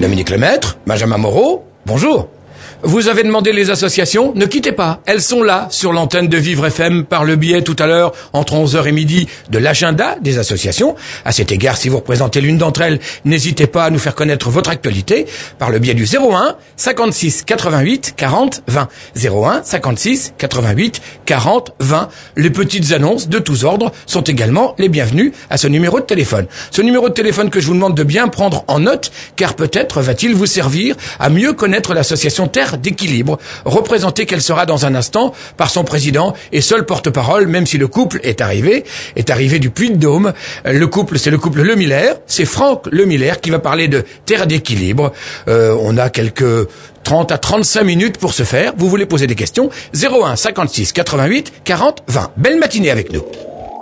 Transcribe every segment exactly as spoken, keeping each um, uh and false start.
Dominique Lemaître, Benjamin Moreau, bonjour. Vous avez demandé les associations, ne quittez pas. Elles sont là, sur l'antenne de Vivre F M, par le biais tout à l'heure, entre onze heures et midi, de l'agenda des associations. À cet égard, si vous représentez l'une d'entre elles, n'hésitez pas à nous faire connaître votre actualité, par le biais du zéro un, cinquante-six, quatre-vingt-huit, quarante, vingt. zéro un, cinquante-six, quatre-vingt-huit, quarante, vingt. Les petites annonces de tous ordres sont également les bienvenues à ce numéro de téléphone. Ce numéro de téléphone que je vous demande de bien prendre en note, car peut-être va-t-il vous servir à mieux connaître l'association Terre d'équilibre, représentée qu'elle sera dans un instant par son président et seul porte-parole, même si le couple est arrivé, est arrivé du Puy-de-Dôme. Le couple, c'est le couple Lemiller, c'est Franck Lemiller qui va parler de Terre d'équilibre. Euh, on a quelques trente à trente-cinq minutes pour ce faire. Vous voulez poser des questions? zéro un, cinquante-six, quatre-vingt-huit, quarante, vingt. Belle matinée avec nous.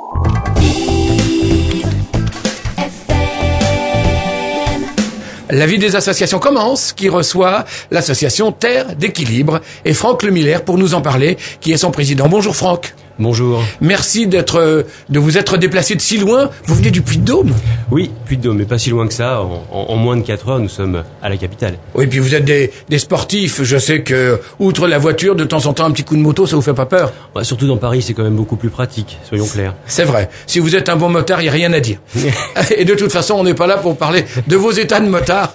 La vie des associations commence, qui reçoit l'association Terre d'équilibre et Franck Lemiller pour nous en parler, qui est son président. Bonjour Franck. Bonjour. Merci d'être, de vous être déplacé de si loin. Vous venez du Puy-de-Dôme? Oui, Puy-de-Dôme, mais pas si loin que ça. En, en, en moins de quatre heures, nous sommes à la capitale. Oui, puis vous êtes des, des sportifs. Je sais que, outre la voiture, de temps en temps, un petit coup de moto, ça vous fait pas peur? Ouais, surtout dans Paris, c'est quand même beaucoup plus pratique, soyons clairs. C'est vrai. Si vous êtes un bon motard, il n'y a rien à dire. Et de toute façon, on n'est pas là pour parler de vos états de motard,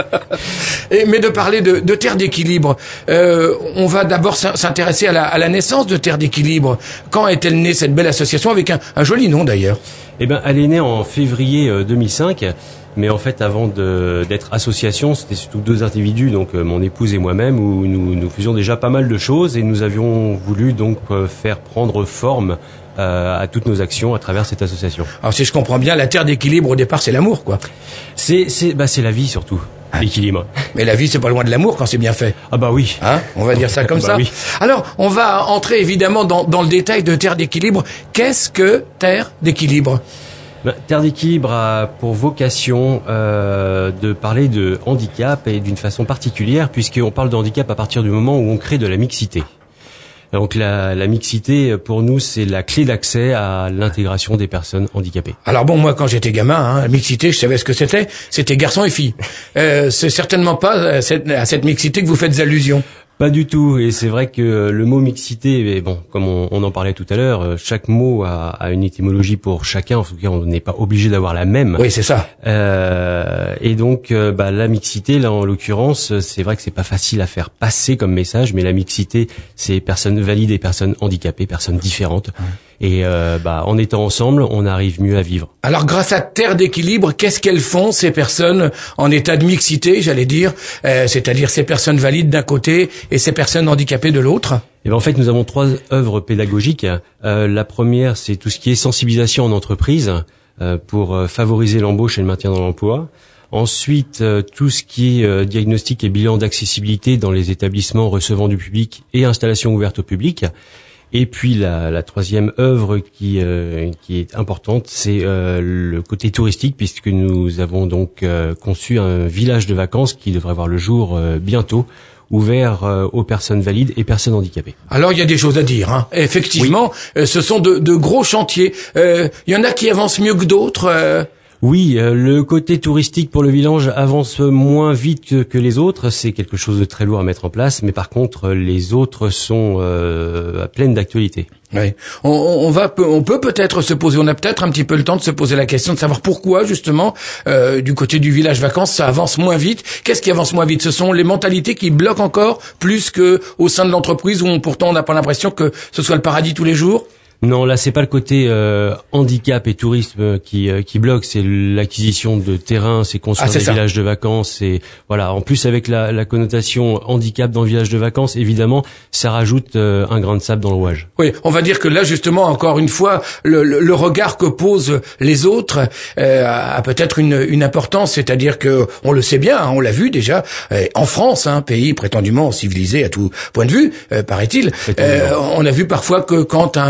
Et, mais de parler de, de Terre d'équilibre. Euh, on va d'abord s'intéresser à la, à la naissance de Terre d'équilibre. Quand est-elle née, cette belle association, avec un, un joli nom d'ailleurs? Eh ben, elle est née en février euh, deux mille cinq, mais en fait, avant de, d'être association, c'était surtout deux individus, donc euh, mon épouse et moi-même, où nous, nous faisions déjà pas mal de choses et nous avions voulu donc euh, faire prendre forme euh, à toutes nos actions à travers cette association. Alors, si je comprends bien, la Terre d'équilibre au départ, c'est l'amour, quoi. C'est, c'est, bah, c'est la vie surtout. L'équilibre. Mais la vie, c'est pas loin de l'amour quand c'est bien fait. Ah bah oui. Hein, on va dire ça comme bah ça. Oui. Alors, on va entrer évidemment dans, dans le détail de Terre d'équilibre. Qu'est-ce que Terre d'équilibre? Ben, Terre d'équilibre a pour vocation euh, de parler de handicap et d'une façon particulière, puisqu'on parle de handicap à partir du moment où on crée de la mixité. Donc la, la mixité, pour nous, c'est la clé d'accès à l'intégration des personnes handicapées. Alors bon, moi, quand j'étais gamin, hein, la mixité, je savais ce que c'était. C'était garçons et filles. Euh, c'est certainement pas à cette, à cette mixité que vous faites allusion. Pas du tout, et c'est vrai que le mot mixité, bon, comme on, on en parlait tout à l'heure, chaque mot a, a une étymologie pour chacun. En tout cas, on n'est pas obligé d'avoir la même. Oui, c'est ça. Euh, et donc, euh, bah, la mixité, là, en l'occurrence, c'est vrai que c'est pas facile à faire passer comme message, mais la mixité, c'est personnes valides et personnes handicapées, personnes différentes. Mmh. Et euh, bah, en étant ensemble, on arrive mieux à vivre. Alors, grâce à Terre d'équilibre, qu'est-ce qu'elles font, ces personnes en état de mixité, j'allais dire, euh, c'est-à-dire ces personnes valides d'un côté et ces personnes handicapées de l'autre? Et ben en fait, nous avons trois œuvres pédagogiques. Euh, la première, c'est tout ce qui est sensibilisation en entreprise euh, pour euh, favoriser l'embauche et le maintien dans l'emploi. Ensuite, euh, tout ce qui est euh, diagnostic et bilan d'accessibilité dans les établissements recevant du public et installations ouvertes au public. Et puis la, la troisième œuvre qui euh, qui est importante, c'est euh, le côté touristique, puisque nous avons donc euh, conçu un village de vacances qui devrait voir le jour euh, bientôt, ouvert euh, aux personnes valides et personnes handicapées. Alors il y a des choses à dire, hein. Effectivement, oui. euh, ce sont de, de gros chantiers. Euh, il y en a qui avancent mieux que d'autres. Euh... Oui, euh, le côté touristique pour le village avance moins vite que, que les autres. C'est quelque chose de très lourd à mettre en place, mais par contre, les autres sont euh, pleines d'actualité. Oui, on, on va, on peut peut-être se poser, on a peut-être un petit peu le temps de se poser la question de savoir pourquoi justement euh, du côté du village vacances ça avance moins vite. Qu'est-ce qui avance moins vite? Ce sont les mentalités qui bloquent encore plus que au sein de l'entreprise où on, pourtant on n'a pas l'impression que ce soit le paradis tous les jours. Non, là c'est pas le côté euh, handicap et tourisme qui euh, qui bloque, c'est l'acquisition de terrain, c'est construire ah, des villages de vacances, c'est voilà. En plus avec la, la connotation handicap dans le village de vacances, évidemment, ça rajoute euh, un grain de sable dans le rouage. Oui, on va dire que là justement, encore une fois, le, le, le regard que posent les autres euh, a peut-être une, une importance, c'est-à-dire que on le sait bien, hein, on l'a vu déjà euh, en France, un hein, pays prétendument civilisé à tout point de vue, euh, paraît-il. Euh, on a vu parfois que quand un village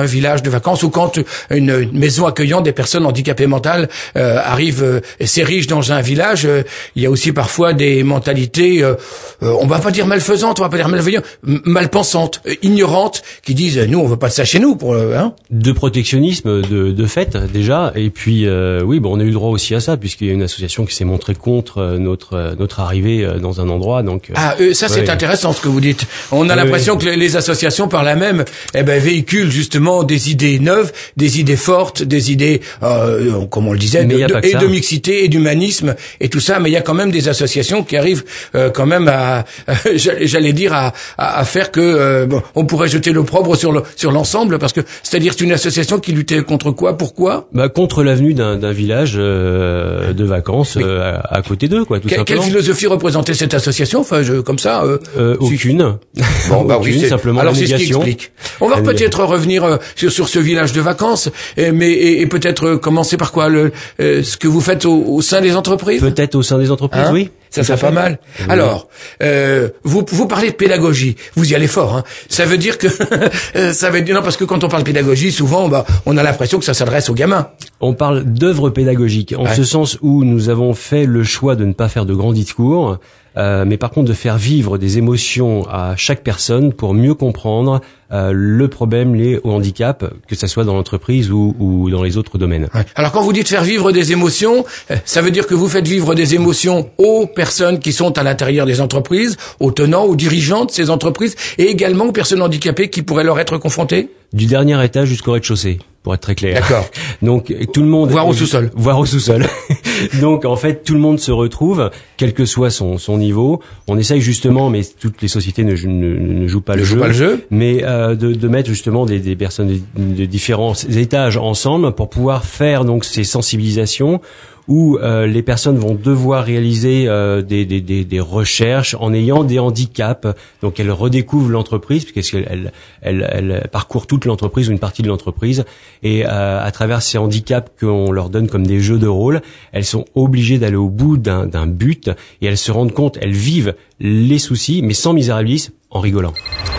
de vacances ou quand une, une maison accueillant des personnes handicapées mentales euh, arrive euh, et s'érige dans un village, euh, il y a aussi parfois des mentalités, euh, euh, on va pas dire malfaisantes, on va pas dire malveillantes, malpensantes, euh, ignorantes, qui disent nous on veut pas de ça chez nous pour euh, hein. De protectionnisme de, de fait déjà, et puis euh, oui, bon, on a eu le droit aussi à ça puisqu'il y a une association qui s'est montrée contre euh, notre euh, notre arrivée euh, dans un endroit. Donc euh, ah euh, ça c'est ouais. intéressant ce que vous dites. On a oui, l'impression oui. que les, les associations par là même eh ben véhiculent justement des idées neuves, des idées fortes, des idées euh, comme on le disait de, de, et de mixité et d'humanisme et tout ça. Mais il y a quand même des associations qui arrivent euh, quand même à euh, j'allais dire à, à, à faire que euh, bon, on pourrait jeter l'opprobre sur le, sur l'ensemble parce que c'est-à-dire c'est une association qui luttait contre quoi, pourquoi? Bah contre l'avenue d'un d'un village euh, de vacances euh, à, à côté d'eux, quoi, tout Quelle, simplement. quelle philosophie représentait cette association? Enfin, je, comme ça. Euh, euh, aucune. Bon, bah aucune, oui, simplement alors la c'est ce qui négation. explique. On va peut-être revenir euh, sur sur ce village de vacances, et, mais et, et peut-être euh, commencer par quoi le euh, ce que vous faites au, au sein des entreprises. Peut-être au sein des entreprises, hein oui. Ça serait pas mal. Oui. Alors, euh, vous vous parlez de pédagogie, vous y allez fort. Hein. Ça veut dire que ça veut dire non parce que quand on parle de pédagogie, souvent, bah, on a l'impression que ça s'adresse aux gamins. On parle d'œuvre pédagogique en ouais. ce sens où nous avons fait le choix de ne pas faire de grands discours. Euh, mais par contre de faire vivre des émotions à chaque personne pour mieux comprendre euh, le problème lié au handicap, que ça soit dans l'entreprise ou, ou dans les autres domaines. Ouais. Alors quand vous dites faire vivre des émotions, ça veut dire que vous faites vivre des émotions aux personnes qui sont à l'intérieur des entreprises, aux tenants, aux dirigeants de ces entreprises, et également aux personnes handicapées qui pourraient leur être confrontées. Du dernier étage jusqu'au rez-de-chaussée, pour être très clair. D'accord. Donc tout le monde voire au sous-sol. Voire au sous-sol. Donc en fait tout le monde se retrouve, quel que soit son son niveau. On essaye justement, mais toutes les sociétés ne, ne, ne jouent pas ne le joue jeu. Pas le jeu. Mais euh, de, de mettre justement des, des personnes de, de différents étages ensemble pour pouvoir faire donc ces sensibilisations où euh, les personnes vont devoir réaliser euh, des, des, des, des recherches en ayant des handicaps. Donc elles redécouvrent l'entreprise puisqu'elles elles, elles, elles parcourent toute l'entreprise ou une partie de l'entreprise et euh, à travers ces handicaps qu'on leur donne comme des jeux de rôle, elles sont obligées d'aller au bout d'un, d'un but et elles se rendent compte, elles vivent les soucis mais sans misérabilisme, en rigolant.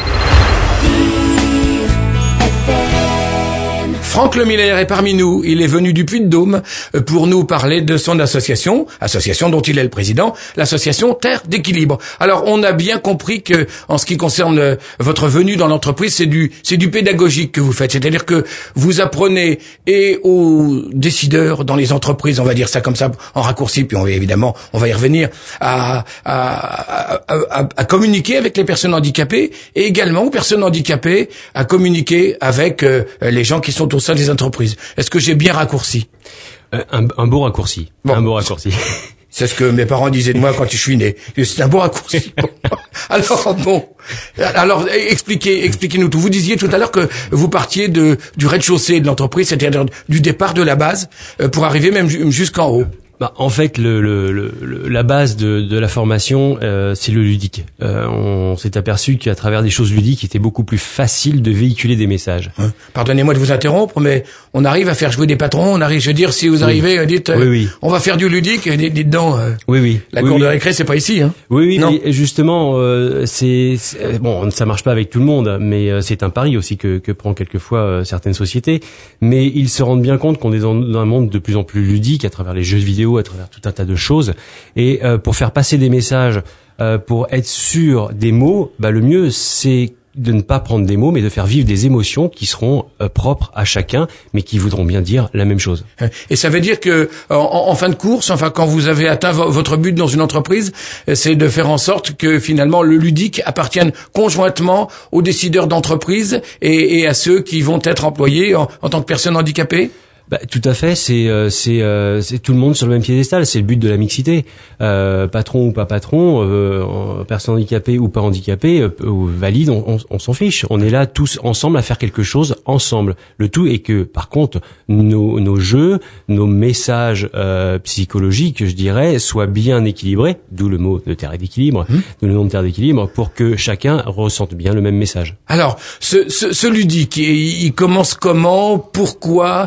Franck Lemiller est parmi nous. Il est venu du Puy-de-Dôme pour nous parler de son association, association dont il est le président, l'association Terre d'équilibre. Alors, on a bien compris que, en ce qui concerne votre venue dans l'entreprise, c'est du, c'est du pédagogique que vous faites. C'est-à-dire que vous apprenez et aux décideurs dans les entreprises, on va dire ça comme ça, en raccourci, puis on va évidemment, on va y revenir, à, à, à, à, à communiquer avec les personnes handicapées et également aux personnes handicapées à communiquer avec euh, les gens qui sont au sein des entreprises. Est-ce que j'ai bien raccourci? euh, un, un beau raccourci. Bon. Un beau raccourci. C'est ce que mes parents disaient de moi quand je suis né. C'est un beau raccourci. Alors bon, alors expliquez, expliquez-nous tout. Vous disiez tout à l'heure que vous partiez de du rez-de-chaussée de l'entreprise, c'est-à-dire du départ de la base, pour arriver même jusqu'en haut. Bah, en fait, le, le, le, la base de, de la formation, euh, c'est le ludique. Euh, on s'est aperçu qu'à travers des choses ludiques, il était beaucoup plus facile de véhiculer des messages. Hein, pardonnez-moi de vous interrompre, mais on arrive à faire jouer des patrons. On arrive, je veux dire, si vous arrivez, oui. dites, euh, oui, oui. on va faire du ludique. Dites, dites donc. Euh, oui, oui. La oui, cour oui. de récré, c'est pas ici, hein. Oui, oui. Non. Mais justement, euh, c'est, c'est bon, ça marche pas avec tout le monde, mais euh, c'est un pari aussi que, que prend quelquefois euh, certaines sociétés. Mais ils se rendent bien compte qu'on est dans, dans un monde de plus en plus ludique à travers les jeux vidéo, à travers tout un tas de choses, et euh, pour faire passer des messages, euh, pour être sûr des mots, bah le mieux c'est de ne pas prendre des mots, mais de faire vivre des émotions qui seront euh, propres à chacun, mais qui voudront bien dire la même chose. Et ça veut dire que en, en fin de course, enfin quand vous avez atteint vo- votre but dans une entreprise, c'est de faire en sorte que finalement le ludique appartienne conjointement aux décideurs d'entreprise et, et à ceux qui vont être employés en, en tant que personnes handicapées. Bah, tout à fait, c'est euh, c'est euh, c'est tout le monde sur le même piédestal, c'est le but de la mixité. Euh, patron ou pas patron, euh, personne handicapée ou pas handicapée, euh, ou valide, on, on, on s'en fiche. On est là tous ensemble à faire quelque chose ensemble. Le tout est que, par contre, nos nos jeux, nos messages euh, psychologiques, je dirais, soient bien équilibrés. D'où le mot de terre d'équilibre, mmh. d'où le nom de terre d'équilibre, pour que chacun ressente bien le même message. Alors, ce ce, ce ludique, il, il commence comment? Pourquoi? C'est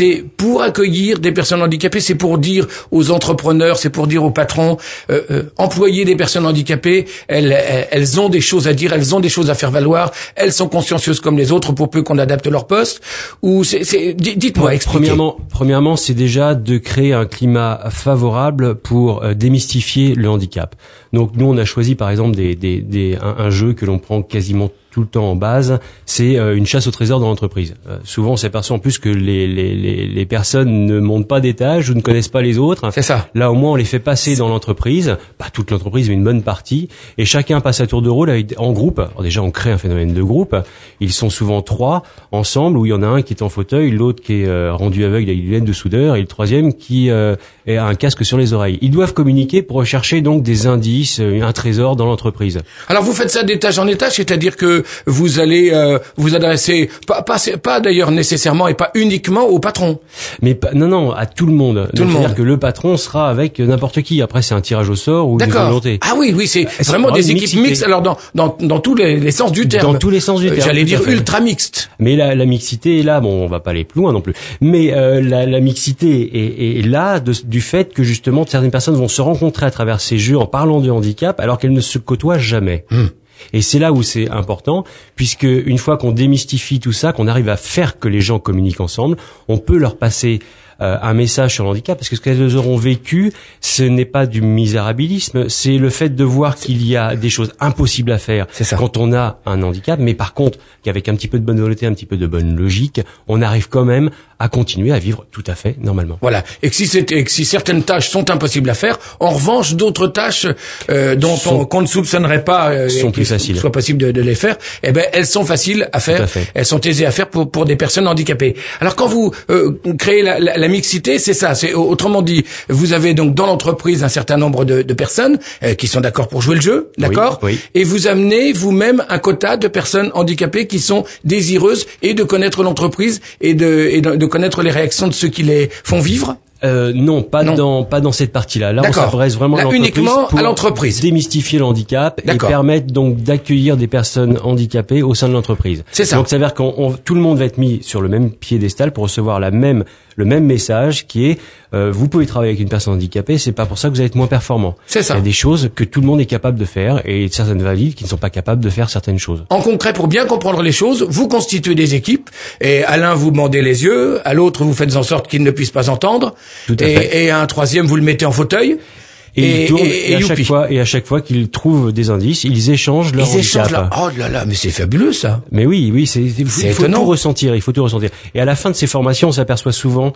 c'est pour accueillir des personnes handicapées, c'est pour dire aux entrepreneurs, c'est pour dire aux patrons, euh, euh, employer des personnes handicapées, elles, elles, elles ont des choses à dire, elles ont des choses à faire valoir, elles sont consciencieuses comme les autres pour peu qu'on adapte leur poste. Ou c'est, c'est dites-moi, expliquez. Premièrement, premièrement, c'est déjà de créer un climat favorable pour euh, démystifier le handicap. Donc nous, on a choisi par exemple des, des, des, un, un jeu que l'on prend quasiment tout le temps en base, c'est euh, une chasse au trésor dans l'entreprise. Euh, souvent, on s'aperçoit en plus que les, les, les, les personnes ne montent pas d'étage ou ne connaissent pas les autres. C'est ça. Là, au moins, on les fait passer dans l'entreprise, pas toute l'entreprise, mais une bonne partie, et chacun passe à tour de rôle avec, en groupe. Alors déjà, on crée un phénomène de groupe. Ils sont souvent trois ensemble, où il y en a un qui est en fauteuil, l'autre qui est euh, rendu aveugle avec une lunette de soudeur, et le troisième qui euh, a un casque sur les oreilles. Ils doivent communiquer pour rechercher donc des indices, un trésor dans l'entreprise. Alors, vous faites ça d'étage en étage, c'est-à-dire que vous allez euh, vous adresser pas pas pas d'ailleurs nécessairement et pas uniquement au patron. Mais pas, non non, à tout le monde. Tout le monde. C'est-à-dire que le patron sera avec n'importe qui. Après c'est un tirage au sort ou une volonté. Ah oui oui, c'est c'est vraiment des équipes mixtes alors dans dans dans tous les, les sens du terme. Dans tous les sens du terme. Euh, J'allais dire ultra mixte. Mais la, la mixité est là, bon on va pas aller plus loin non plus. Mais euh, la, la mixité est, est là de, du fait que justement certaines personnes vont se rencontrer à travers ces jeux en parlant de handicap alors qu'elles ne se côtoient jamais. Hmm. Et c'est là où c'est important, puisque une fois qu'on démystifie tout ça, qu'on arrive à faire que les gens communiquent ensemble, on peut leur passer euh, un message sur le handicap, parce que ce qu'elles auront vécu, ce n'est pas du misérabilisme, c'est le fait de voir qu'il y a des choses impossibles à faire quand on a un handicap, mais par contre, qu'avec un petit peu de bonne volonté, un petit peu de bonne logique, on arrive quand même à continuer à vivre tout à fait normalement. Voilà. Et que si, c'est, et que si certaines tâches sont impossibles à faire, en revanche, d'autres tâches euh, dont sont, on, qu'on ne soupçonnerait pas euh, sont plus faciles. soit possible de, de les faire, eh ben elles sont faciles à faire. À elles sont aisées à faire pour pour des personnes handicapées. Alors quand vous euh, créez la, la, la mixité, c'est ça. C'est autrement dit, vous avez donc dans l'entreprise un certain nombre de, de personnes euh, qui sont d'accord pour jouer le jeu, d'accord, oui, oui. Et vous amenez vous-même un quota de personnes handicapées qui sont désireuses et de connaître l'entreprise et de et de, de connaître les réactions de ceux qui les font vivre. Euh, non, pas non. dans pas dans cette partie-là. Là, D'accord. on s'adresse vraiment Là, à l'entreprise uniquement pour à l'entreprise. démystifier le handicap D'accord. et permettre donc d'accueillir des personnes handicapées au sein de l'entreprise. C'est ça. Donc, ça veut dire qu'on tout le monde va être mis sur le même piédestal pour recevoir la même le même message qui est euh, vous pouvez travailler avec une personne handicapée, c'est pas pour ça que vous allez être moins performant. C'est ça. Il y a des choses que tout le monde est capable de faire et certaines valides qui ne sont pas capables de faire certaines choses. En concret, pour bien comprendre les choses, vous constituez des équipes et à l'un vous bandez les yeux, à l'autre vous faites en sorte qu'il ne puisse pas entendre. Tout à et, fait. Et à un troisième vous le mettez en fauteuil. Et, et, ils tournent, et, et, à et chaque fois, et à chaque fois qu'ils trouvent des indices, ils échangent leur ils handicap. Échangent leur... Oh là là, mais c'est fabuleux ça. Mais oui, oui, c'est, il faut, c'est il faut tout ressentir, il faut tout ressentir. Et à la fin de ces formations, on s'aperçoit souvent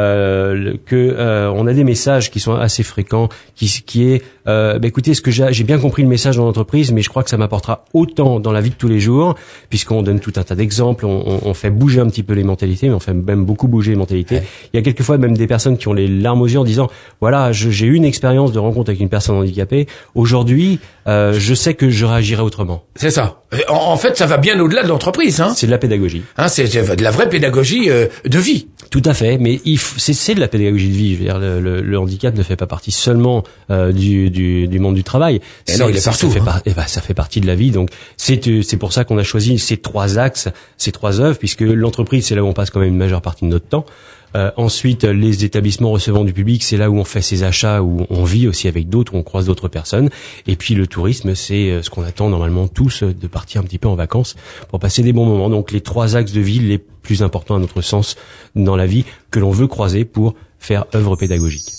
euh, que euh, on a des messages qui sont assez fréquents, qui, qui est, euh, bah, écoutez, ce que j'ai, j'ai bien compris le message dans l'entreprise, mais je crois que ça m'apportera autant dans la vie de tous les jours, puisqu'on donne tout un tas d'exemples, on, on, on fait bouger un petit peu les mentalités, mais on fait même beaucoup bouger les mentalités. Ouais. Il y a quelquefois même des personnes qui ont les larmes aux yeux en disant, voilà, je, j'ai eu une expérience de rencontre avec une personne handicapée. Aujourd'hui, euh, je sais que je réagirai autrement. C'est ça. En, en fait, ça va bien au-delà de l'entreprise. Hein. C'est de la pédagogie. Hein, c'est, c'est de la vraie pédagogie euh, de vie. Tout à fait, mais il f- c'est, c'est de la pédagogie de vie. Je veux dire, le, le, le handicap ne fait pas partie seulement euh, du, du, du monde du travail. Et non, il est partout. Ça fait, hein. par, eh ben, ça fait partie de la vie. Donc, c'est, c'est pour ça qu'on a choisi ces trois axes, ces trois œuvres, puisque l'entreprise, c'est là où on passe quand même une majeure partie de notre temps. Euh, ensuite, les établissements recevant du public, c'est là où on fait ses achats, où on vit aussi avec d'autres, où on croise d'autres personnes. Et puis le tourisme, c'est ce qu'on attend normalement tous, de partir un petit peu en vacances pour passer des bons moments. Donc les trois axes de vie les plus importants à notre sens dans la vie que l'on veut croiser pour faire œuvre pédagogique.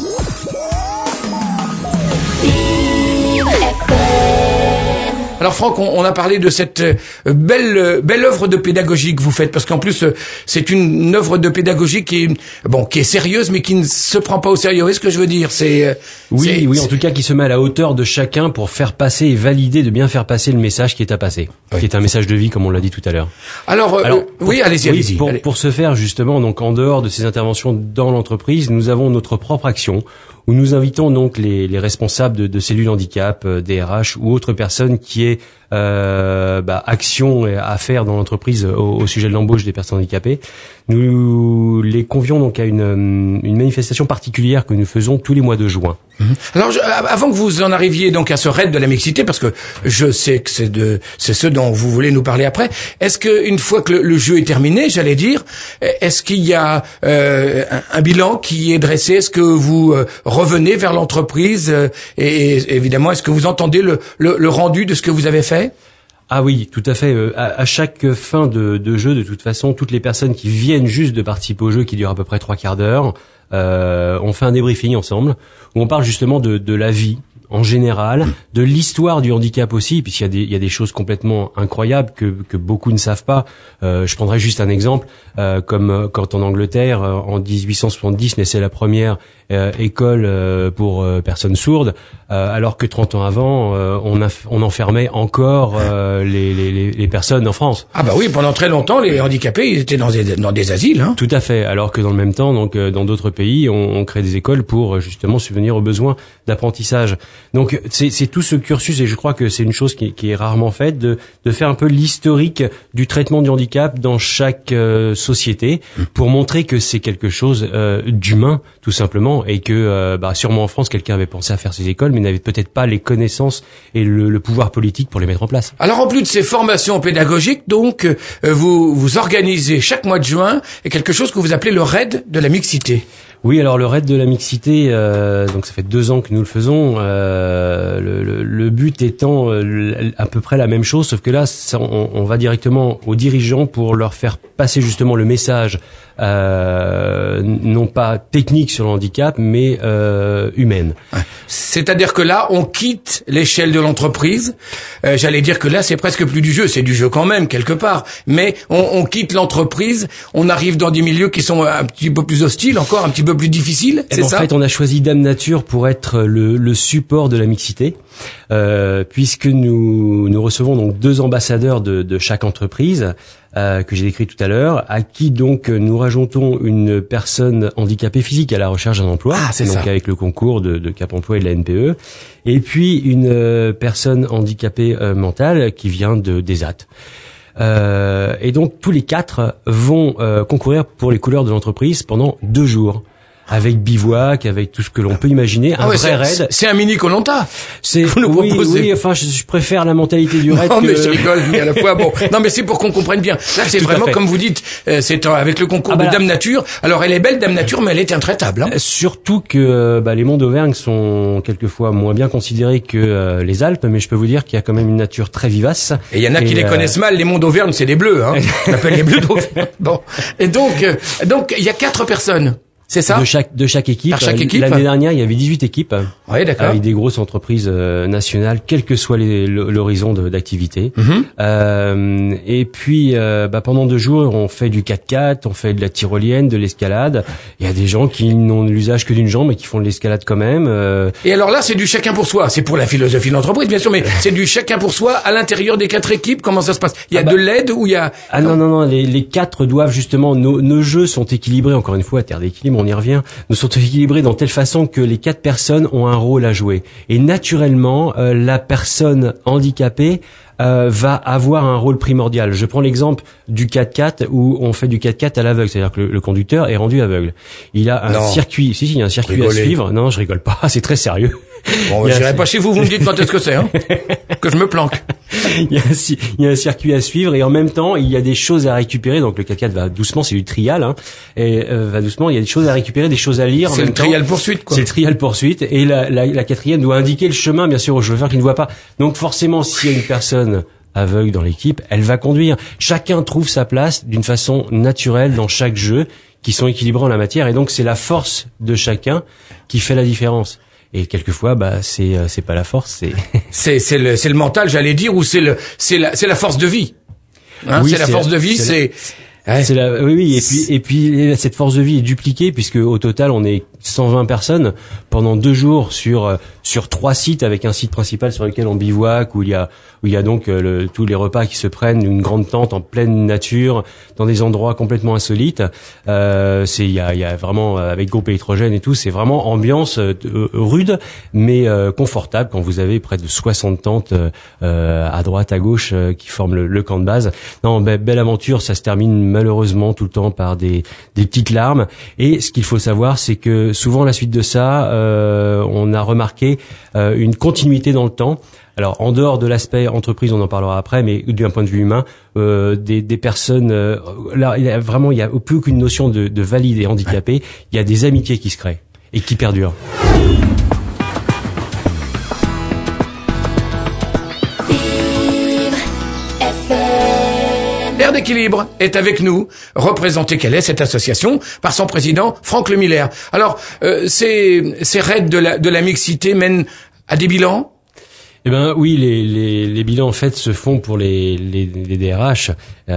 Alors Franck, on, on a parlé de cette belle belle œuvre de pédagogie que vous faites, parce qu'en plus c'est une œuvre de pédagogie qui est bon, qui est sérieuse, mais qui ne se prend pas au sérieux. Est-ce que je veux dire, c'est oui, c'est, oui, c'est... en tout cas, qui se met à la hauteur de chacun pour faire passer et valider, de bien faire passer le message qui est à passer, oui. qui est un message de vie, comme on l'a dit tout à l'heure. Alors, euh, Alors pour, oui, allez-y, oui, allez-y. Pour, allez. pour ce faire justement, donc en dehors de ces interventions dans l'entreprise, nous avons notre propre action où nous invitons donc les, les responsables de, de cellules handicap, euh, des R H ou autres personnes qui aient euh, bah, actions à faire dans l'entreprise au, au sujet de l'embauche des personnes handicapées. Nous les convions donc à une, une manifestation particulière que nous faisons tous les mois de juin. Alors, je, avant que vous en arriviez donc à ce raid de la mixité, parce que je sais que c'est de, c'est ce dont vous voulez nous parler après. Est-ce que une fois que le, le jeu est terminé, j'allais dire, est-ce qu'il y a euh, un, un bilan qui est dressé? Est-ce que vous euh, revenez vers l'entreprise euh, et, et évidemment, est-ce que vous entendez le, le, le rendu de ce que vous avez fait? Ah oui, tout à fait. À, à chaque fin de, de jeu, de toute façon, toutes les personnes qui viennent juste de participer au jeu, qui dure à peu près trois quarts d'heure, euh, on fait un débriefing ensemble où on parle justement de, de la vie en général, de l'histoire du handicap aussi, puisqu'il y a des, il y a des choses complètement incroyables que, que beaucoup ne savent pas. Euh, je prendrai juste un exemple, euh, comme quand en Angleterre, en dix-huit cent soixante-dix, naissait la première euh, école euh, pour euh, personnes sourdes, euh, alors que trente ans avant, euh, on, a, on enfermait encore euh, les, les, les personnes en France. Ah bah oui, pendant très longtemps, les handicapés, ils étaient dans des, dans des asiles. Hein. Tout à fait, alors que dans le même temps, donc dans d'autres pays, on, on crée des écoles pour justement subvenir aux besoins d'apprentissage. Donc c'est, c'est tout ce cursus, et je crois que c'est une chose qui, qui est rarement faite, de, de faire un peu l'historique du traitement du handicap dans chaque euh, société, pour montrer que c'est quelque chose euh, d'humain, tout simplement, et que euh, bah, sûrement en France, quelqu'un avait pensé à faire ces écoles, mais n'avait peut-être pas les connaissances et le, le pouvoir politique pour les mettre en place. Alors en plus de ces formations pédagogiques, donc, euh, vous, vous organisez chaque mois de juin quelque chose que vous appelez le raid de la mixité. Oui, alors le raid de la mixité, euh, donc ça fait deux ans que nous le faisons. Euh, le, le, le but étant euh, à peu près la même chose, sauf que là, ça, on, on va directement aux dirigeants pour leur faire passer justement le message, euh, non pas technique sur le handicap, mais euh, humaine. C'est-à-dire que là, on quitte l'échelle de l'entreprise. Euh, j'allais dire que là, c'est presque plus du jeu, c'est du jeu quand même quelque part. Mais on, on quitte l'entreprise, on arrive dans des milieux qui sont un petit peu plus hostiles, encore un petit peu plus difficiles. C'est ben, ça. En fait, on a choisi Dame Nature pour être le, le support de la mixité, euh, puisque nous nous recevons donc deux ambassadeurs de, de chaque entreprise. Euh, que j'ai décrit tout à l'heure, à qui donc nous rajoutons une personne handicapée physique à la recherche d'un emploi, ah, c'est donc ça. Avec le concours de, de Cap Emploi et de la N P E, et puis une euh, personne handicapée euh, mentale qui vient de des A T. Euh, et donc tous les quatre vont euh, concourir pour les couleurs de l'entreprise pendant deux jours. Avec bivouac, avec tout ce que l'on peut imaginer, un ah ouais, vrai raid. C'est un mini Koh-Lanta. C'est vous nous oui, proposez. oui, enfin, je, je préfère la mentalité du raid. Non, que... mais je rigole, mais à la fois bon. Non, mais c'est pour qu'on comprenne bien. Là, c'est tout vraiment comme vous dites, euh, c'est avec le concours ah bah de Dame Nature. Alors, elle est belle, Dame Nature, mais elle est intraitable. Hein. Surtout que bah, les monts d'Auvergne sont quelquefois moins bien considérés que euh, les Alpes, mais je peux vous dire qu'il y a quand même une nature très vivace. Et il y en a qui et, les euh... connaissent mal. Les monts d'Auvergne, c'est des bleus. Hein. On appelle les bleus d'Auvergne. Bon. Et donc, euh, donc, il y a quatre personnes. C'est ça. De chaque de chaque équipe. Par chaque équipe. L'année dernière, il y avait dix-huit équipes. Oui, d'accord. Avec des grosses entreprises euh, nationales, quel que soit les, l'horizon de, d'activité. Mm-hmm. Euh, et puis, euh, bah, pendant deux jours, on fait du quatre-quatre, on fait de la tyrolienne, de l'escalade. Il y a des gens qui n'ont l'usage que d'une jambe et qui font de l'escalade quand même. Euh... Et alors là, c'est du chacun pour soi. C'est pour la philosophie de l'entreprise, bien sûr, mais c'est du chacun pour soi à l'intérieur des quatre équipes. Comment ça se passe? Il y a ah bah... de l'aide ou il y a... Ah non, non, non. Les, les quatre doivent justement... Nos, nos jeux sont équilibrés, encore une fois, à terre d'équilibre, on y revient. Nous sont équilibrés dans telle façon que les quatre personnes ont un rôle à jouer. Et naturellement, euh, la personne handicapée euh, va avoir un rôle primordial. Je prends l'exemple du quatre-quatre où on fait du quatre-quatre à l'aveugle, c'est-à-dire que le, le conducteur est rendu aveugle. Il a un non. circuit, si, si, il y a un circuit Rigolez. à suivre. Non, je rigole pas, c'est très sérieux. Bon, je dirais pas chez vous, vous me dites quand est-ce que c'est, hein, que je me planque. il, y a un, il y a un circuit à suivre et en même temps, il y a des choses à récupérer. Donc le quatre-quatre va doucement, c'est du trial, hein, et euh, va doucement. Il y a des choses à récupérer, des choses à lire. C'est le trial poursuite, quoi. C'est le trial poursuite et la, la, la quatrième doit indiquer le chemin, bien sûr, au chauffeur qui ne voit pas. Donc forcément, s'il y a une personne aveugle dans l'équipe, elle va conduire. Chacun trouve sa place d'une façon naturelle dans chaque jeu, qui sont équilibrés en la matière, et donc c'est la force de chacun qui fait la différence. Et quelquefois, bah, c'est c'est pas la force, c'est c'est c'est le c'est le mental, j'allais dire, ou c'est le c'est la c'est la force de vie. Hein, oui, c'est la force la, de vie, c'est. c'est... Ouais. C'est la, oui, oui, et puis, et puis, cette force de vie est dupliquée puisque au total, on est cent vingt personnes pendant deux jours sur sur trois sites, avec un site principal sur lequel on bivouac, où il y a où il y a donc le, tous les repas qui se prennent, une grande tente en pleine nature, dans des endroits complètement insolites. Euh, c'est il y a il y a vraiment, avec groupe électrogène et tout, c'est vraiment ambiance euh, rude mais euh, confortable quand vous avez près de soixante tentes euh, à droite à gauche euh, qui forment le, le camp de base. Non, be- belle aventure. Ça se termine malheureusement tout le temps par des des petites larmes. Et ce qu'il faut savoir, c'est que souvent à la suite de ça, euh, on a remarqué euh, une continuité dans le temps. Alors, en dehors de l'aspect entreprise, on en parlera après, mais d'un point de vue humain, euh, des, des personnes, euh, là, il y a vraiment, il n'y a plus aucune notion de, de valide et handicapé. Il y a des amitiés qui se créent et qui perdurent. L'air d'équilibre est avec nous, représenté quelle est cette association par son président Franck Lemiller. Alors, euh, ces, ces raids de la, de la mixité mènent à des bilans? Eh ben oui, les, les, les bilans en fait se font pour les, les, les D R H,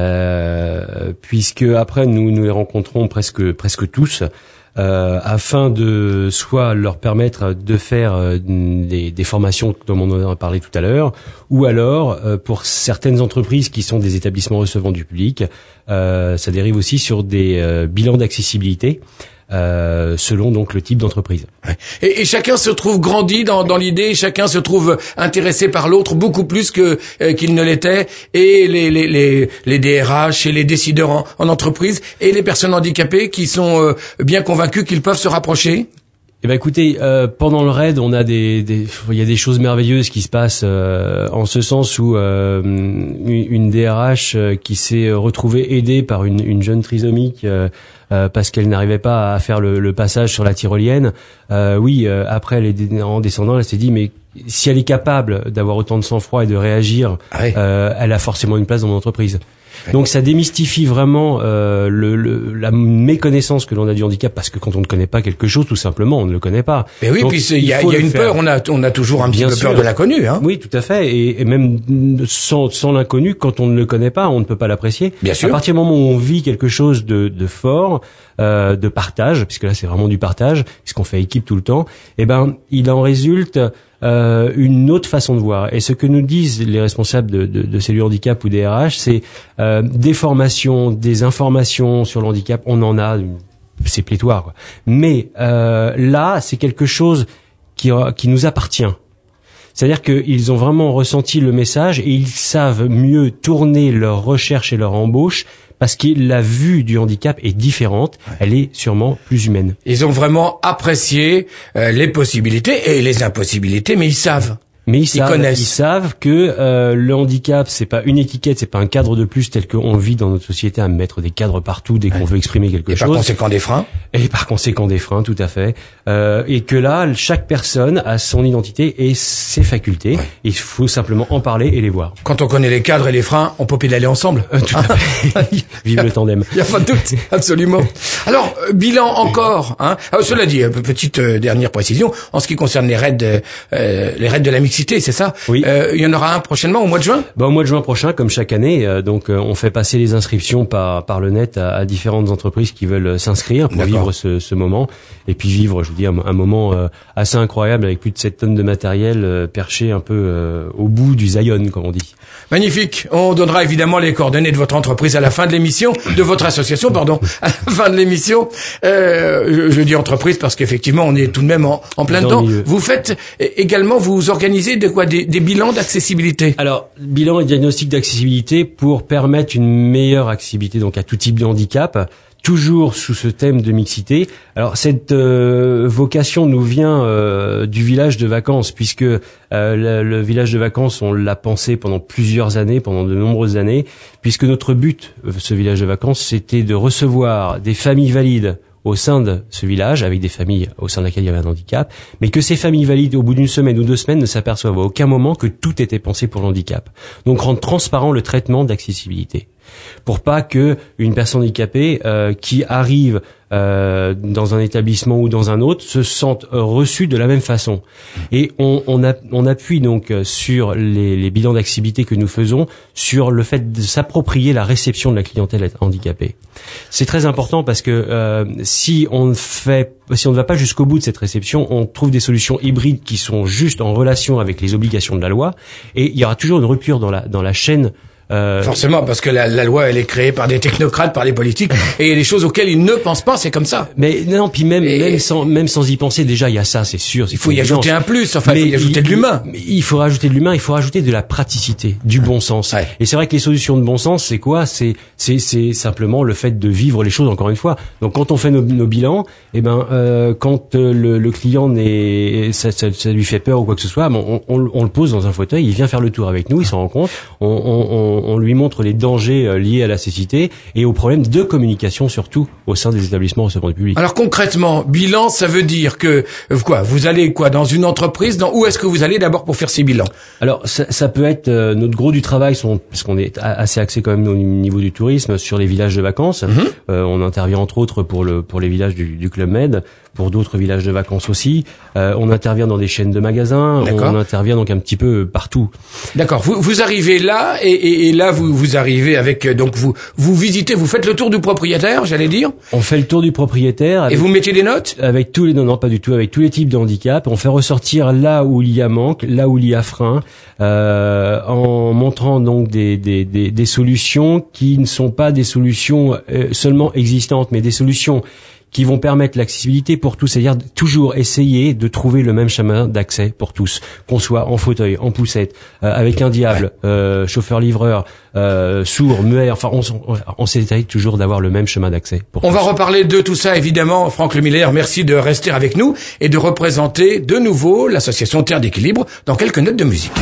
euh, puisque après nous nous les rencontrons presque presque tous. Euh, afin de soit leur permettre de faire euh, des, des formations dont on en a parlé tout à l'heure, ou alors euh, pour certaines entreprises qui sont des établissements recevant du public, euh, ça dérive aussi sur des euh, bilans d'accessibilité. Euh, selon donc le type d'entreprise. Et, et chacun se trouve grandi dans, dans l'idée, chacun se trouve intéressé par l'autre beaucoup plus que euh, qu'il ne l'était, et les, les, les, les D R H et les décideurs en, en entreprise et les personnes handicapées qui sont euh, bien convaincus qu'ils peuvent se rapprocher. Eh ben écoutez, euh, pendant le raid, on a des, des, il y a des choses merveilleuses qui se passent euh, en ce sens où euh, une D R H euh, qui s'est retrouvée aidée par une, une jeune trisomique euh, euh, parce qu'elle n'arrivait pas à faire le, le passage sur la tyrolienne. Euh, oui, euh, après elle est, en descendant, elle s'est dit mais si elle est capable d'avoir autant de sang-froid et de réagir, ah oui. euh, elle a forcément une place dans mon entreprise. Donc ça démystifie vraiment euh, le, le, la méconnaissance que l'on a du handicap, parce que quand on ne connaît pas quelque chose, tout simplement, on ne le connaît pas. Mais oui, donc, puis il y a, y a une faire. peur, on a, on a toujours un petit peu peur de l'inconnu. Hein. Oui, tout à fait, et, et même sans, sans l'inconnu, quand on ne le connaît pas, on ne peut pas l'apprécier. Bien sûr. À partir du moment où on vit quelque chose de, de fort, euh, de partage, puisque là c'est vraiment du partage, puisqu'on fait équipe tout le temps, eh ben il en résulte Euh, une autre façon de voir. Et ce que nous disent les responsables de, de, de cellules handicap ou des R H, c'est euh, des formations, des informations sur le handicap, on en a, c'est pléthore, quoi. Mais euh, là, c'est quelque chose qui, qui nous appartient. C'est-à-dire qu'ils ont vraiment ressenti le message et ils savent mieux tourner leur recherche et leur embauche parce que la vue du handicap est différente, ouais. Elle est sûrement plus humaine. Ils ont vraiment apprécié euh, les possibilités et les impossibilités, mais ils savent. Mais ils, ils savent, connaissent. Ils savent que euh, le handicap, c'est pas une étiquette, c'est pas un cadre de plus tel qu'on vit dans notre société à mettre des cadres partout dès qu'on ouais. veut exprimer quelque et chose. Et par conséquent des freins. Et par conséquent des freins, tout à fait. Euh, et que là, chaque personne a son identité et ses facultés. Ouais. Il faut simplement en parler et les voir. Quand on connaît les cadres et les freins, on peut pédaler ensemble. Euh, tout à fait. Vive le tandem. Il n'y a pas de doute, absolument. Alors, euh, bilan encore. Hein. Alors, cela dit, euh, petite euh, dernière précision, en ce qui concerne les raids, euh, les raids de la mixité, c'est ça? Oui. Euh, il y en aura un prochainement au mois de juin? Bah, au mois de juin prochain, comme chaque année. Euh, donc, euh, on fait passer les inscriptions par par le net à, à différentes entreprises qui veulent s'inscrire pour D'accord. vivre ce, ce moment et puis vivre, je vous dis, un, un moment euh, assez incroyable avec plus de sept tonnes de matériel euh, perché un peu euh, au bout du Zion, comme on dit. Magnifique. On donnera évidemment les coordonnées de votre entreprise à la fin de l'émission, de votre association, pardon, à la fin de l'émission. Euh, je, je dis entreprise parce qu'effectivement, on est tout de même en, en plein dedans. Vous faites également, vous organisez de quoi des, des bilans d'accessibilité. Alors, bilan et diagnostic d'accessibilité pour permettre une meilleure accessibilité donc à tout type de handicap. Toujours sous ce thème de mixité. Alors cette euh, vocation nous vient euh, du village de vacances, puisque euh, le, le village de vacances, on l'a pensé pendant plusieurs années, pendant de nombreuses années, puisque notre but, ce village de vacances, c'était de recevoir des familles valides au sein de ce village, avec des familles au sein de laquelle il y avait un handicap, mais que ces familles valides, au bout d'une semaine ou deux semaines, ne s'aperçoivent à aucun moment que tout était pensé pour le handicap. Donc rendre transparent le traitement d'accessibilité. pour pas que une personne handicapée euh, qui arrive Euh, dans un établissement ou dans un autre se sentent euh, reçus de la même façon. Et on, on, a, on appuie donc euh, sur les, les bilans d'accessibilité que nous faisons sur le fait de s'approprier la réception de la clientèle handicapée. C'est très important parce que euh, si on fait, si on ne va pas jusqu'au bout de cette réception, on trouve des solutions hybrides qui sont juste en relation avec les obligations de la loi, et il y aura toujours une rupture dans la dans la chaîne. Euh, Forcément, parce que la, la loi, elle est créée par des technocrates, par des politiques, et il y a des choses auxquelles ils ne pensent pas, c'est comme ça. Mais non, puis même, et même sans, même sans y penser, déjà, il y a ça, c'est sûr. Il faut y ajouter un plus, enfin, mais il faut y ajouter il, de l'humain. Il, il faut rajouter de l'humain, il faut rajouter de la praticité, du bon sens. Ouais. Et c'est vrai que les solutions de bon sens, c'est quoi? C'est, c'est, c'est simplement le fait de vivre les choses, encore une fois. Donc, quand on fait nos, nos bilans, eh ben, euh, quand euh, le, le client n'est, ça, ça, ça lui fait peur ou quoi que ce soit, bon, on, on, on le pose dans un fauteuil, il vient faire le tour avec nous, il s'en rend compte, on, on, on, on lui montre les dangers liés à la cécité et aux problèmes de communication surtout au sein des établissements recevant du public. Alors concrètement, bilan, ça veut dire que quoi? Vous allez quoi dans une entreprise? Dans où est-ce que vous allez d'abord pour faire ces bilans? Alors ça, ça peut être euh, notre gros du travail, sont, parce qu'on est assez axé quand même au niveau du tourisme sur les villages de vacances. Mm-hmm. Euh, on intervient entre autres pour le pour les villages du, du Club Med, pour d'autres villages de vacances aussi. Euh, on intervient dans des chaînes de magasins. D'accord. On intervient donc un petit peu partout. D'accord. Vous vous arrivez là et, et, et là vous vous arrivez avec donc vous vous visitez, vous faites le tour du propriétaire, j'allais dire. On fait le tour du propriétaire. Avec, et vous mettez des notes avec tous les non non pas du tout avec tous les types de handicap. On fait ressortir là où il y a manque, là où il y a frein, euh, en montrant donc des, des des des solutions qui ne sont pas des solutions euh, seulement existantes, mais des solutions qui vont permettre l'accessibilité pour tous, c'est-à-dire toujours essayer de trouver le même chemin d'accès pour tous, qu'on soit en fauteuil, en poussette, euh, avec un diable, euh, chauffeur-livreur, euh, sourd, muet, enfin on, on, on s'essaye toujours d'avoir le même chemin d'accès pour On tous. va reparler de tout ça évidemment. Franck Lemiller, merci de rester avec nous et de représenter de nouveau l'association Terre d'Équilibre dans quelques notes de musique.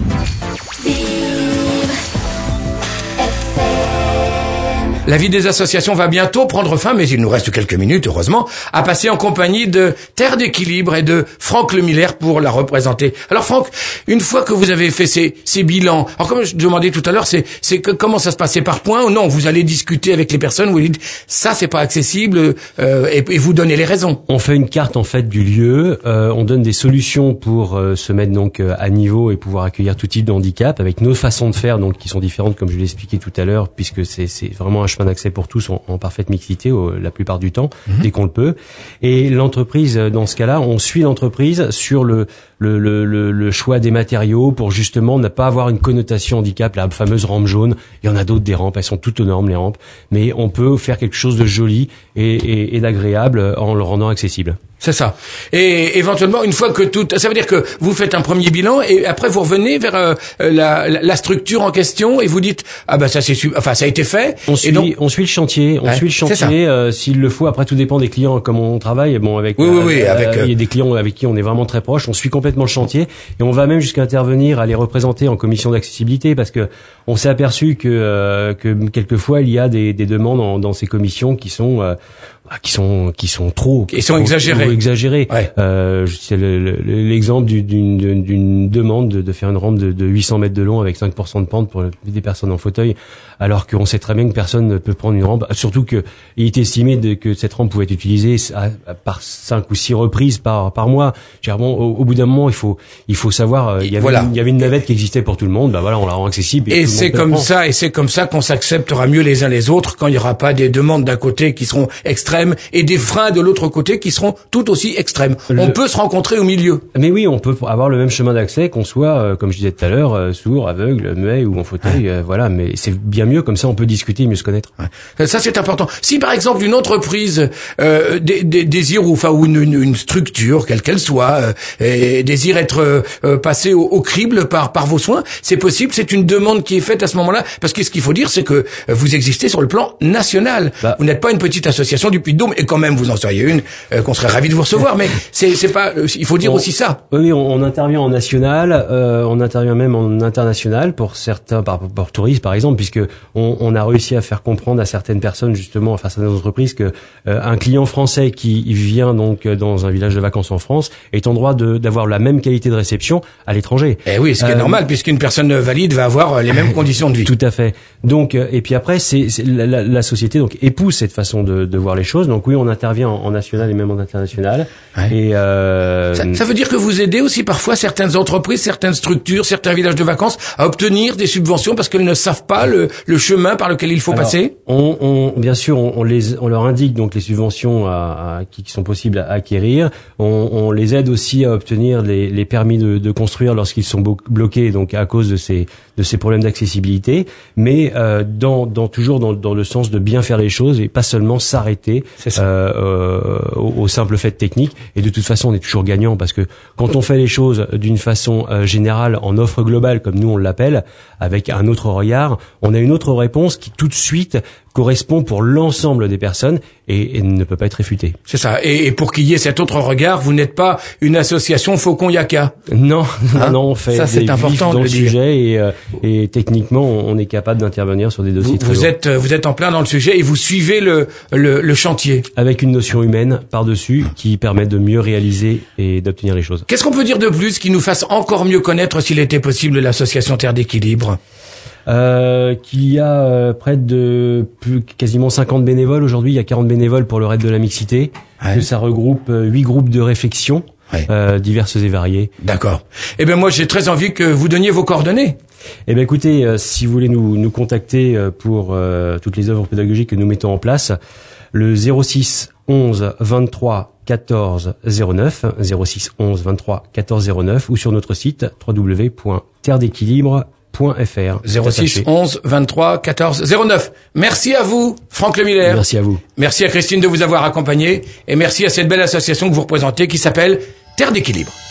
La vie des associations va bientôt prendre fin, mais il nous reste quelques minutes, heureusement, à passer en compagnie de Terre d'Équilibre et de Franck Lemiller pour la représenter. Alors Franck, une fois que vous avez fait ces, ces bilans, alors comme je demandais tout à l'heure, c'est, c'est que, comment ça se passait par points ou non? Vous allez discuter avec les personnes, vous dites ça c'est pas accessible euh, et, et vous donnez les raisons. On fait une carte en fait du lieu, euh, on donne des solutions pour euh, se mettre donc euh, à niveau et pouvoir accueillir tout type de handicap avec nos façons de faire donc qui sont différentes comme je l'ai expliqué tout à l'heure puisque c'est, c'est vraiment un chemin d'accès pour tous en, en parfaite mixité au, la plupart du temps, mmh. dès qu'on le peut. Et l'entreprise, dans ce cas-là, on suit l'entreprise sur le, le, le, le, le choix des matériaux pour justement ne pas avoir une connotation handicap, la fameuse rampe jaune. Il y en a d'autres des rampes, elles sont toutes aux normes les rampes, mais on peut faire quelque chose de joli et, et, et d'agréable en le rendant accessible. C'est ça. Et éventuellement, une fois que tout, ça veut dire que vous faites un premier bilan et après vous revenez vers euh, la, la structure en question et vous dites ah ben ça c'est enfin ça a été fait. On suit, et donc, on suit le chantier, on ouais, suit le chantier. Euh, s'il le faut, après tout dépend des clients comme on travaille. Bon avec, oui, euh, oui, oui, euh, avec, il y a des clients avec qui on est vraiment très proche. On suit complètement le chantier et on va même jusqu'à intervenir à les représenter en commission d'accessibilité parce que on s'est aperçu que euh, que quelquefois il y a des, des demandes en, dans ces commissions qui sont euh, qui sont qui sont trop qui sont exagérées. exagérées. Ouais. Euh, c'est le, le, l'exemple d'une, d'une, d'une demande de, de faire une rampe de, de huit cents mètres de long avec cinq pour cent de pente pour des personnes en fauteuil, alors qu'on sait très bien que personne ne peut prendre une rampe. Surtout que il est estimé de, que cette rampe pouvait être utilisée à, à, par cinq ou six reprises par par mois. Bon, au, au bout d'un moment, il faut il faut savoir. Euh, il y avait voilà. une, il y avait une navette qui existait pour tout le monde. Bah voilà, on la rend accessible. Et, et c'est comme ça, et c'est comme ça qu'on s'acceptera mieux les uns les autres quand il n'y aura pas des demandes d'un côté qui seront extrêmes et des freins de l'autre côté qui seront tout aussi extrêmes. Le... On peut se rencontrer au milieu. Mais oui, on peut avoir le même chemin d'accès, qu'on soit, euh, comme je disais tout à l'heure, euh, sourd, aveugle, muet ou en fauteuil. Euh, voilà, mais c'est bien mieux comme ça, on peut discuter et mieux se connaître. Ouais. Ça c'est important. Si par exemple une entreprise euh, dé, dé, désire ou enfin ou une, une, une structure quelle qu'elle soit euh, et désire être euh, passée au, au crible par par vos soins, c'est possible. C'est une demande qui est faite à ce moment-là parce que ce qu'il faut dire, c'est que vous existez sur le plan national. Bah, vous n'êtes pas une petite association du Puy-de-Dôme, et quand même vous en seriez une, euh, qu'on serait ravis de vous recevoir. Mais c'est, c'est pas, euh, il faut dire on, aussi ça. Oui, on, on intervient en national, euh, on intervient même en international pour certains, par, pour touristes par exemple, puisque on, on a réussi à faire comprendre à certaines personnes justement, à certaines entreprises que euh, un client français qui vient donc dans un village de vacances en France est en droit de, d'avoir la même qualité de réception à l'étranger. Eh oui, ce qui est euh, normal, puisqu'une personne valide va avoir les mêmes conditions de vie. Tout à fait. Donc, et puis après, c'est, c'est la, la, la société donc épouse cette façon de, de voir les choses. Donc oui, on intervient en, en national et même en international. Ouais. Et euh, ça, ça veut dire que vous aidez aussi parfois certaines entreprises, certaines structures, certains villages de vacances à obtenir des subventions parce qu'elles ne savent pas le, le chemin par lequel il faut alors, passer. On, on, bien sûr, on, on les, on leur indique donc les subventions à, à, qui, qui sont possibles à acquérir. On, on les aide aussi à obtenir les, les permis de, de construire lorsqu'ils sont bloqués, donc à cause de ces de ces problèmes d'accessibilité, mais euh, dans, dans toujours dans, dans le sens de bien faire les choses et pas seulement s'arrêter euh, euh, au, au simple fait technique. Et de toute façon, on est toujours gagnant parce que quand on fait les choses d'une façon euh, générale, en offre globale, comme nous on l'appelle, avec un autre regard, on a une autre réponse qui tout de suite correspond pour l'ensemble des personnes et, et ne peut pas être réfutée. C'est ça. Et, et pour qu'il y ait cet autre regard, vous n'êtes pas une association Faucon Yaka. Non, hein non, on fait ça, c'est des important dans de le le sujet et, euh, et techniquement, on est capable d'intervenir sur des dossiers vous, très vous lourds. êtes vous êtes en plein dans le sujet et vous suivez le le, le chantier avec une notion humaine par-dessus qui permet de mieux réaliser et d'obtenir les choses. Qu'est-ce qu'on peut dire de plus qui nous fasse encore mieux connaître, s'il était possible, l'association Terre d'Équilibre? Euh, qu'il y a euh, près de plus, quasiment cinquante bénévoles aujourd'hui. Il y a quarante bénévoles pour le raid de la mixité. Ouais. Que ça regroupe euh, huit groupes de réflexion, ouais. euh, diverses et variées. D'accord. Eh bien, moi, j'ai très envie que vous donniez vos coordonnées. Eh bien, écoutez, euh, si vous voulez nous, nous contacter euh, pour euh, toutes les œuvres pédagogiques que nous mettons en place, le zéro six onze vingt-trois quatorze zéro neuf, zéro six onze vingt-trois quatorze zéro neuf, ou sur notre site w w w point terre d'équilibre point f r. zéro six onze vingt-trois quatorze zéro neuf. Merci à vous, Franck Lemiller. Merci à vous. Merci à Christine de vous avoir accompagné et merci à cette belle association que vous représentez qui s'appelle Terre d'Équilibre.